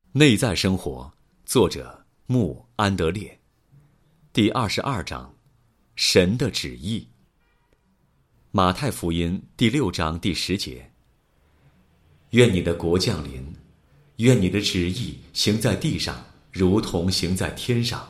内在生活，作者穆安德烈。第22章，神的旨意。马太福音第6章第10节：愿你的国降临，愿你的旨意行在地上，如同行在天上。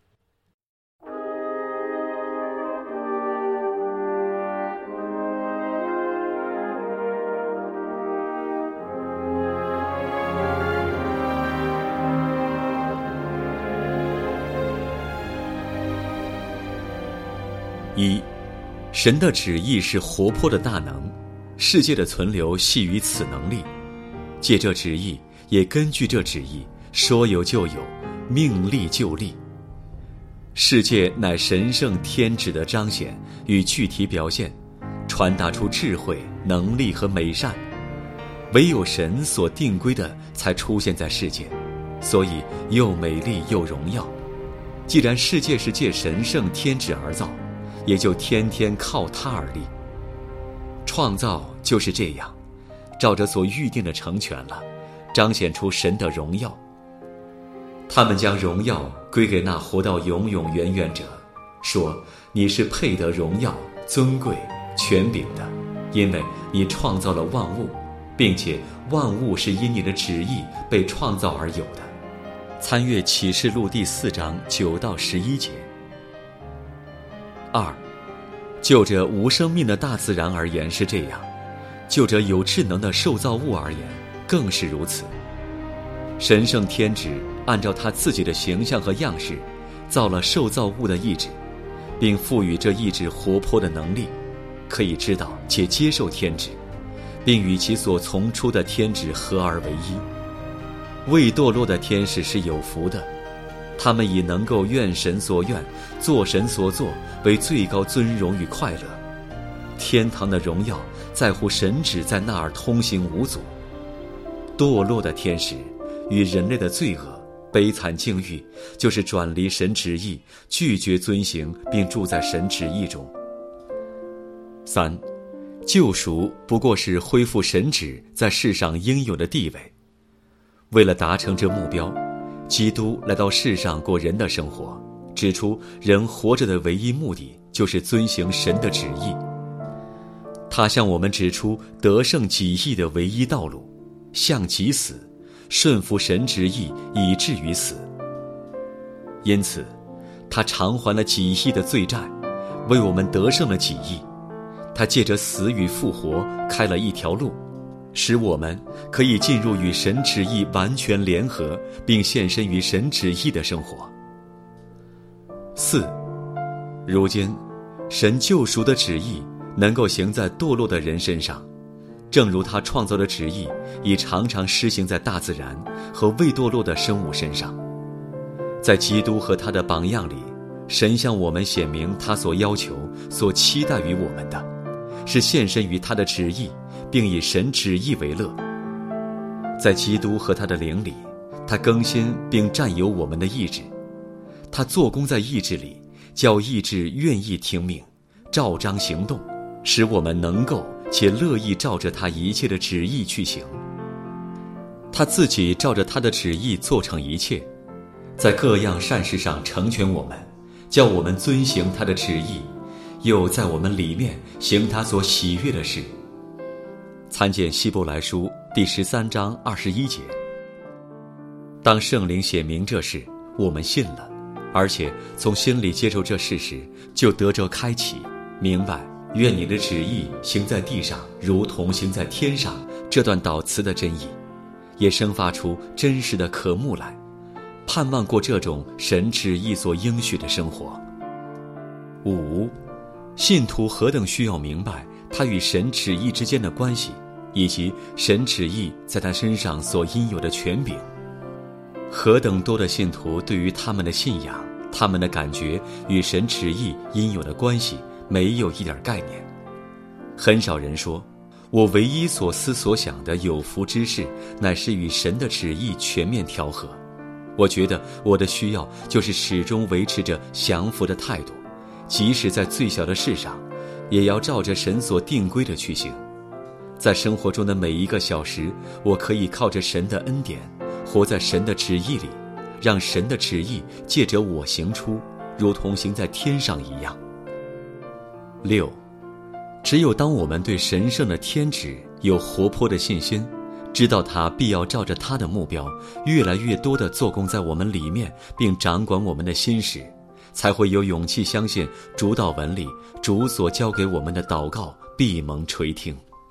一，神的旨意是活泼的大能，世界的存留系于此能力，借这旨意，也根据这旨意，说有就有，命立就立。世界乃神圣天旨的彰显与具体表现，传达出智慧、能力和美善。唯有神所定规的才出现在世界，所以又美丽又荣耀。既然世界是借神圣天旨而造，也就天天靠它而立。创造就是这样，照着所预定的成全了，彰显出神的荣耀。他们将荣耀归给那活到永永远远者，说你是配得荣耀、尊贵、权柄的，因为你创造了万物，并且万物是因你的旨意被创造而有的。参阅启示录第4章9到11节。2，就着无生命的大自然而言是这样，就着有智能的受造物而言更是如此。神圣天旨按照他自己的形象和样式造了受造物的意志，并赋予这意志活泼的能力，可以知道且接受天旨，并与其所从出的天旨合而为一。未堕落的天使是有福的，他们以能够愿神所愿，做神所做为最高尊荣与快乐。天堂的荣耀在乎神旨在那儿通行无阻。堕落的天使与人类的罪恶、悲惨境遇，就是转离神旨意，拒绝遵行并住在神旨意中。3，救赎不过是恢复神旨在世上应有的地位。为了达成这目标，基督来到世上过人的生活，指出人活着的唯一目的就是遵行神的旨意。他向我们指出得胜己意的唯一道路，向己死，顺服神旨意以至于死。因此他偿还了己意的罪债，为我们得胜了己意。他借着死与复活开了一条路，使我们可以进入与神旨意完全联合并献身于神旨意的生活。4，如今神救赎的旨意能够行在堕落的人身上，正如他创造的旨意已常常施行在大自然和未堕落的生物身上。在基督和他的榜样里，神向我们显明他所要求、所期待于我们的，是献身于他的旨意，并以神旨意为乐。在基督和他的灵里，他更新并占有我们的意志，他做工在意志里，叫意志愿意听命，照章行动，使我们能够且乐意照着他一切的旨意去行。他自己照着他的旨意做成一切，在各样善事上成全我们，叫我们遵行他的旨意，又在我们里面行他所喜悦的事。参见希伯来书第13章21节。当圣灵显明这事，我们信了，而且从心里接受这事时，就得着开启，明白愿你的旨意行在地上，如同行在天上这段祷词的真意，也生发出真实的渴慕来，盼望过这种神旨意所应许的生活。5，信徒何等需要明白他与神旨意之间的关系，以及神旨意在他身上所应有的权柄。何等多的信徒对于他们的信仰、他们的感觉与神旨意应有的关系没有一点概念。很少人说，我唯一所思所想的有福之事，乃是与神的旨意全面调和。我觉得我的需要就是始终维持着降服的态度，即使在最小的事上，也要照着神所定规的去行。在生活中的每一个小时，我可以靠着神的恩典， 活在神的旨意里，让神的旨意借着我行出，如同行在天上一样。6. 只有当我们对神圣的天旨有活泼的信心，知道他必要照着他的目标越来越多地做工在我们里面，并掌管我们的心时，才会有勇气相信主祷文里主所交给我们的祷告必蒙垂听。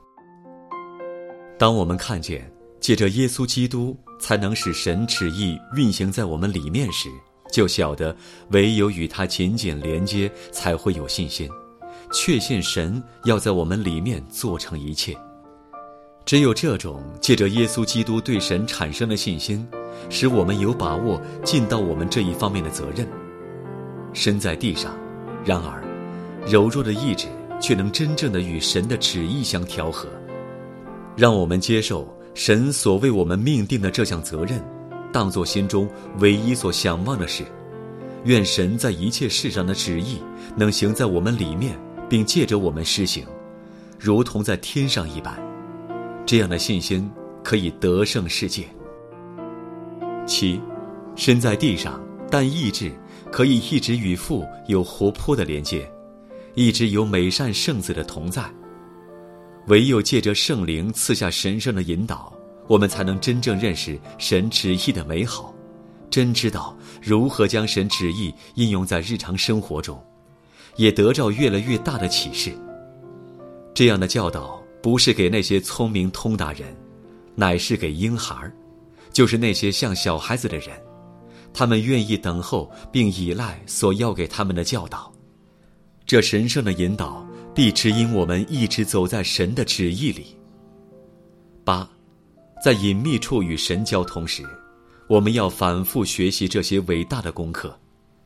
当我们看见借着耶稣基督才能使神旨意运行在我们里面时，就晓得唯有与他紧紧连接，才会有信心，确信神要在我们里面做成一切。只有这种借着耶稣基督对神产生的信心，使我们有把握尽到我们这一方面的责任。身在地上，然而柔弱的意志却能真正的与神的旨意相调和。让我们接受神所为我们命定的这项责任，当作心中唯一所想望的事。愿神在一切事上的旨意能行在我们里面，并借着我们施行，如同在天上一般。这样的信心可以得胜世界。7. 身在地上，但意志可以一直与父有活泼的连接，一直有美善圣子的同在。唯有借着圣灵赐下神圣的引导，我们才能真正认识神旨意的美好，真知道如何将神旨意应用在日常生活中，也得着越来越大的启示。这样的教导不是给那些聪明通达人，乃是给婴孩，就是那些像小孩子的人，他们愿意等候并依赖所要给他们的教导。这神圣的引导必指引我们一直走在神的旨意里。8. 在隐秘处与神交通时，我们要反复学习这些伟大的功课。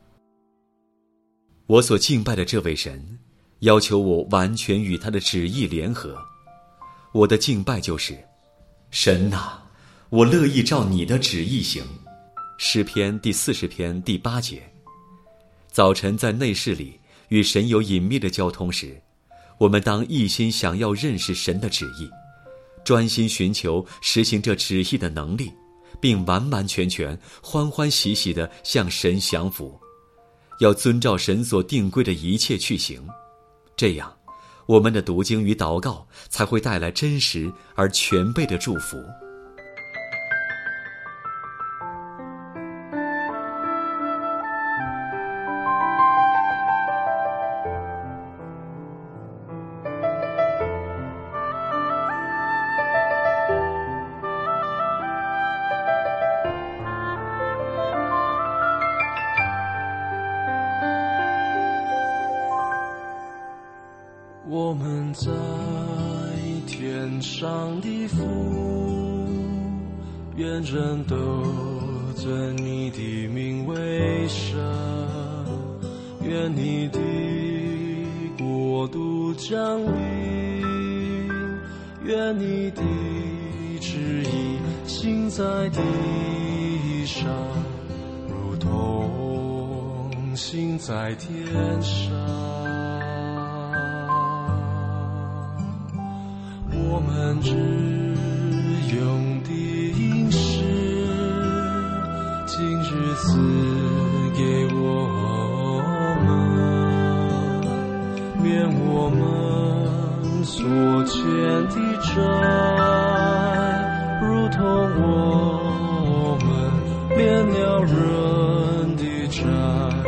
我所敬拜的这位神要求我完全与他的旨意联合。我的敬拜就是：神啊，我乐意照你的旨意行。诗篇第40篇第8节。早晨在内室里与神有隐秘的交通时，我们当一心想要认识神的旨意，专心寻求实行这旨意的能力，并完完全全欢欢喜喜地向神降服，要遵照神所定规的一切去行。这样我们的读经与祷告才会带来真实而全备的祝福。 我们在天上的父，愿人都尊你的名为圣，愿你的国度降临，愿你的旨意行在地上，如同行在天上。我们日用的饮食，今日赐给我们，免我们所欠的债，如同我们免了人的债。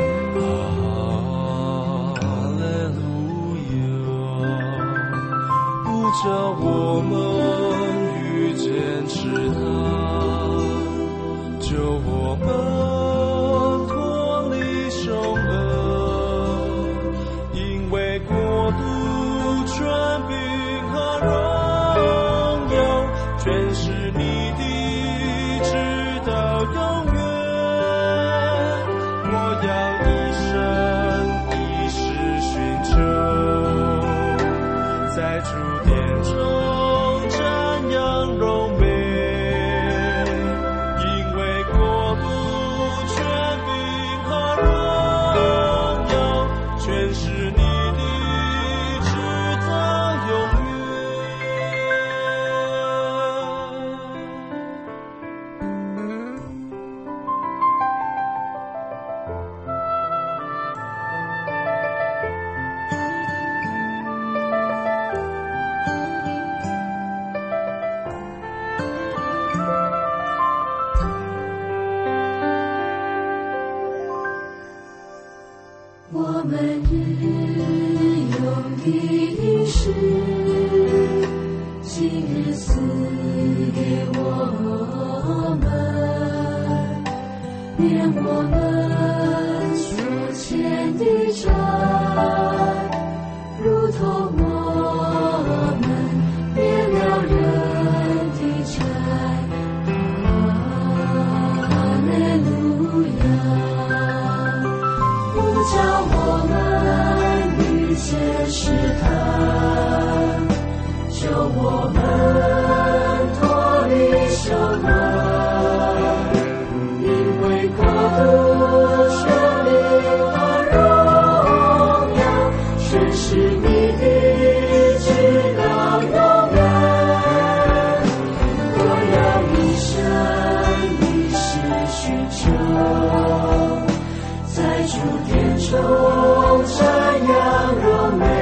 叫我们遇见试探，救我们脱离凶恶，因为国度、权柄和荣免我们所欠的债，如同我们免了人的债。哈利路亚！不叫我们遇见试探，救我们脱离羞难，因为国度、权力和荣耀，全是你的，直到永远。我要一生一世寻求，在主殿中瞻仰荣美。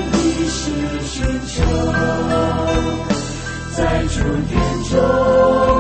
在主殿中